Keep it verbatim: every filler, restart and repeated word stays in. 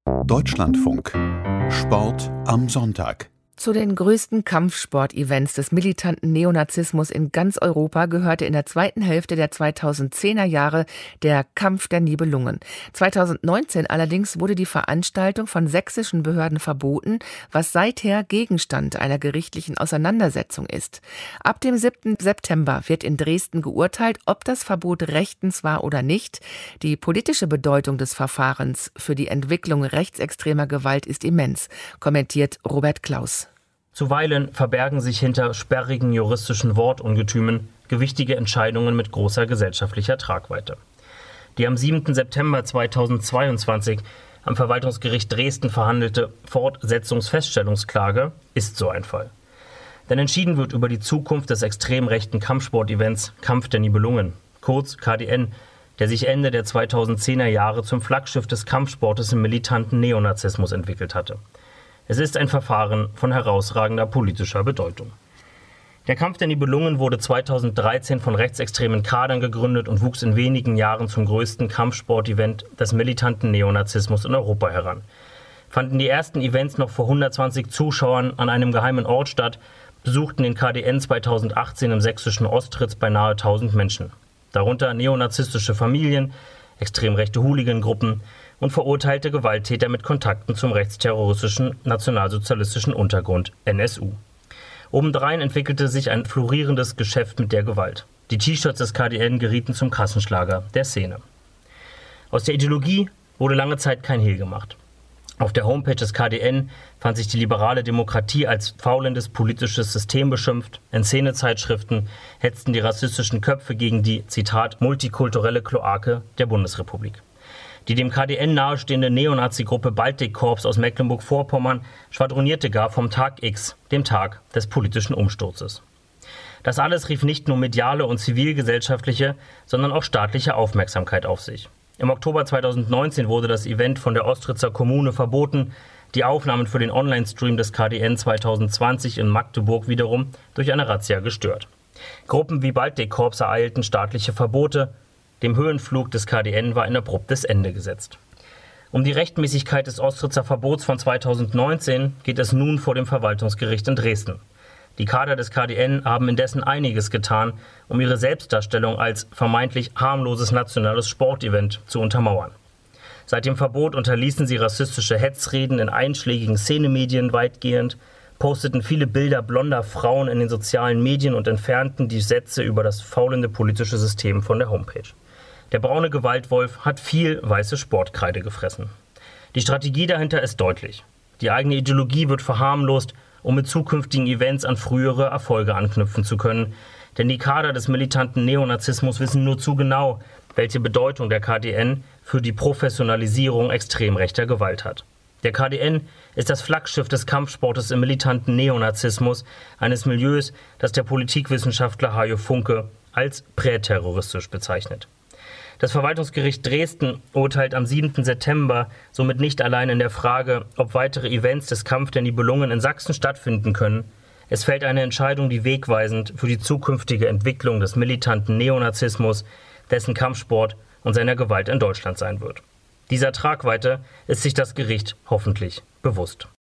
Deutschlandfunk. Sport am Sonntag. Zu den größten Kampfsport-Events des militanten Neonazismus in ganz Europa gehörte in der zweiten Hälfte der zweitausendzehner Jahre der Kampf der Nibelungen. zweitausendneunzehn allerdings wurde die Veranstaltung von sächsischen Behörden verboten, was seither Gegenstand einer gerichtlichen Auseinandersetzung ist. Ab dem siebten September wird in Dresden geurteilt, ob das Verbot rechtens war oder nicht. Die politische Bedeutung des Verfahrens für die Entwicklung rechtsextremer Gewalt ist immens, kommentiert Robert Klaus. Zuweilen verbergen sich hinter sperrigen juristischen Wortungetümen gewichtige Entscheidungen mit großer gesellschaftlicher Tragweite. Die am siebten September zweitausendzweiundzwanzig am Verwaltungsgericht Dresden verhandelte Fortsetzungsfeststellungsklage ist so ein Fall. Denn entschieden wird über die Zukunft des extrem rechten Kampfsportevents Kampf der Nibelungen, kurz K D N, der sich Ende der zweitausendzehner Jahre zum Flaggschiff des Kampfsportes im militanten Neonazismus entwickelt hatte. Es ist ein Verfahren von herausragender politischer Bedeutung. Der Kampf der Nibelungen wurde zweitausenddreizehn von rechtsextremen Kadern gegründet und wuchs in wenigen Jahren zum größten Kampfsportevent des militanten Neonazismus in Europa heran. Fanden die ersten Events noch vor hundertzwanzig Zuschauern an einem geheimen Ort statt, besuchten den K D N zweitausendachtzehn im sächsischen Ostritz beinahe tausend Menschen. Darunter neonazistische Familien, extrem rechte Hooligan-Gruppen und verurteilte Gewalttäter mit Kontakten zum rechtsterroristischen nationalsozialistischen Untergrund N S U. Obendrein entwickelte sich ein florierendes Geschäft mit der Gewalt. Die T-Shirts des K D N gerieten zum Kassenschlager der Szene. Aus der Ideologie wurde lange Zeit kein Hehl gemacht. Auf der Homepage des K D N fand sich die liberale Demokratie als faulendes politisches System beschimpft. In Szenezeitschriften hetzten die rassistischen Köpfe gegen die, Zitat, multikulturelle Kloake der Bundesrepublik. Die dem K D N nahestehende Neonazi-Gruppe Baltic-Korps aus Mecklenburg-Vorpommern schwadronierte gar vom Tag X, dem Tag des politischen Umsturzes. Das alles rief nicht nur mediale und zivilgesellschaftliche, sondern auch staatliche Aufmerksamkeit auf sich. Im Oktober zweitausendneunzehn wurde das Event von der Ostritzer Kommune verboten, die Aufnahmen für den Online-Stream des K D N zweitausendzwanzig in Magdeburg wiederum durch eine Razzia gestört. Gruppen wie Baltic-Korps ereilten staatliche Verbote. Dem Höhenflug des K D N war ein abruptes Ende gesetzt. Um die Rechtmäßigkeit des Ostritzer Verbots von zweitausendneunzehn geht es nun vor dem Verwaltungsgericht in Dresden. Die Kader des K D N haben indessen einiges getan, um ihre Selbstdarstellung als vermeintlich harmloses nationales Sportevent zu untermauern. Seit dem Verbot unterließen sie rassistische Hetzreden in einschlägigen Szenemedien weitgehend, posteten viele Bilder blonder Frauen in den sozialen Medien und entfernten die Sätze über das faulende politische System von der Homepage. Der braune Gewaltwolf hat viel weiße Sportkreide gefressen. Die Strategie dahinter ist deutlich. Die eigene Ideologie wird verharmlost, um mit zukünftigen Events an frühere Erfolge anknüpfen zu können. Denn die Kader des militanten Neonazismus wissen nur zu genau, welche Bedeutung der K D N für die Professionalisierung extrem rechter Gewalt hat. Der K D N ist das Flaggschiff des Kampfsportes im militanten Neonazismus, eines Milieus, das der Politikwissenschaftler Hajo Funke als präterroristisch bezeichnet. Das Verwaltungsgericht Dresden urteilt am siebten September somit nicht allein in der Frage, ob weitere Events des Kampf der Nibelungen in Sachsen stattfinden können. Es fällt eine Entscheidung, die wegweisend für die zukünftige Entwicklung des militanten Neonazismus, dessen Kampfsport und seiner Gewalt in Deutschland sein wird. Dieser Tragweite ist sich das Gericht hoffentlich bewusst.